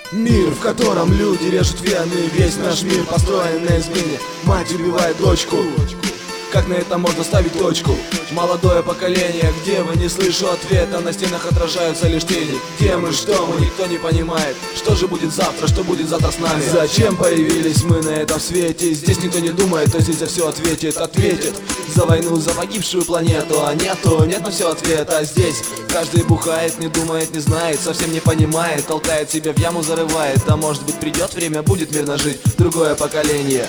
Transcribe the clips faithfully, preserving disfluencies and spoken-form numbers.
Мир, в котором люди режут вены. Весь наш мир построен на измене. Мать убивает дочку. Как на это можно ставить точку? Молодое поколение, где вы, не слышу ответа. На стенах отражаются лишь тени. Где мы, что мы, никто не понимает. Что же будет завтра, что будет завтра с нами? Зачем появились мы на этом свете? Здесь никто не думает, а здесь за все ответит. Ответит за войну, за погибшую планету. А нету, нет на все ответа. А здесь каждый бухает, не думает, не знает, совсем не понимает. Толкает себя в яму, зарывает. А может быть придет время, будет мирно жить другое поколение.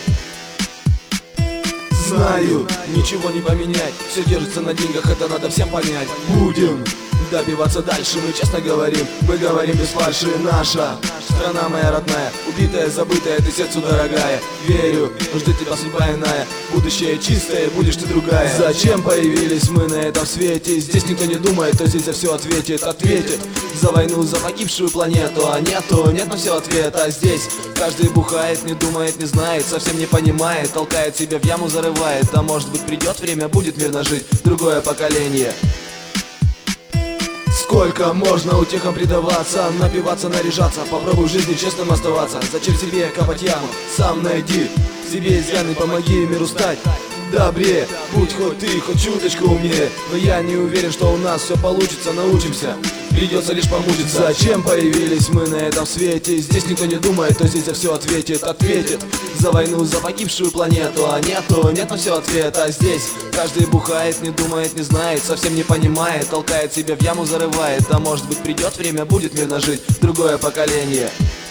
Знаю, ничего не поменять. Все держится на деньгах, это надо всем понять. Будем добиваться дальше, мы честно говорим. Мы говорим без фальши. Наша страна моя родная, убитая, забытая, ты сердцу дорогая. Верю, ждет тебя судьба иная. Будущее чистое, будешь ты другая. Зачем появились мы на этом свете? Здесь никто не думает, а здесь за все ответит. Ответит за войну, за погибшую планету. А нету, нет на все ответа. А здесь каждый бухает, не думает, не знает, совсем не понимает. Толкает себя в яму, зарывает. А может быть придет время, будет мирно жить другое поколение. Сколько можно утехам предаваться, напиваться, наряжаться. Попробуй в жизни честным оставаться. Зачем себе копать яму? Сам найди в себе изъяны, помоги миру стать добрее. Будь хоть ты, хоть чуточку умнее. Но я не уверен, что у нас все получится. Научимся, придется лишь помучиться. Зачем появились мы на этом свете? Здесь никто не думает, то здесь за все ответит. Ответит за войну, за погибшую планету. А нету, нет на все ответа. А здесь каждый бухает, не думает, не знает, совсем не понимает. Толкает себя в яму, зарывает. А может быть придет время, будет мирно жить другое поколение.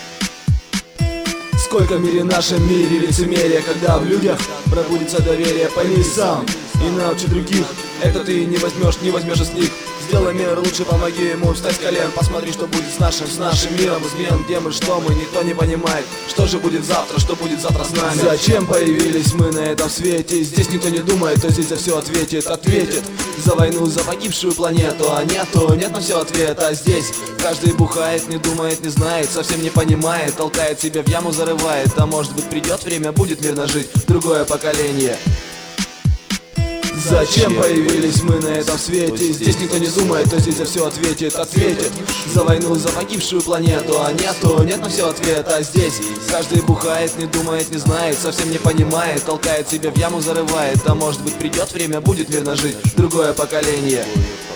Сколько в мире, нашем мире лицемерия, когда в людях пробудится доверие. Пойми сам и научи других. Это ты не возьмешь, не возьмешь из них. Сделай мир лучше, помоги ему встать с колен. Посмотри, что будет с нашим, с нашим миром измен. Где мы, что мы, никто не понимает. Что же будет завтра, что будет завтра с нами? Зачем появились мы на этом свете? Здесь никто не думает, то здесь за все ответит. Ответит за войну, за погибшую планету. А нету, нет на все ответа. А здесь каждый бухает, не думает, не знает, совсем не понимает. Толкает себя в яму, зарывает. А может быть придет время, будет мирно жить другое поколение. Зачем появились мы на этом свете? Здесь никто не думает, то здесь за все ответит. Ответит за войну, за погибшую планету. А нету, нет на все ответа. А здесь каждый бухает, не думает, не знает, совсем не понимает. Толкает себя в яму, зарывает. А может быть придет время, будет мирно жить другое поколение.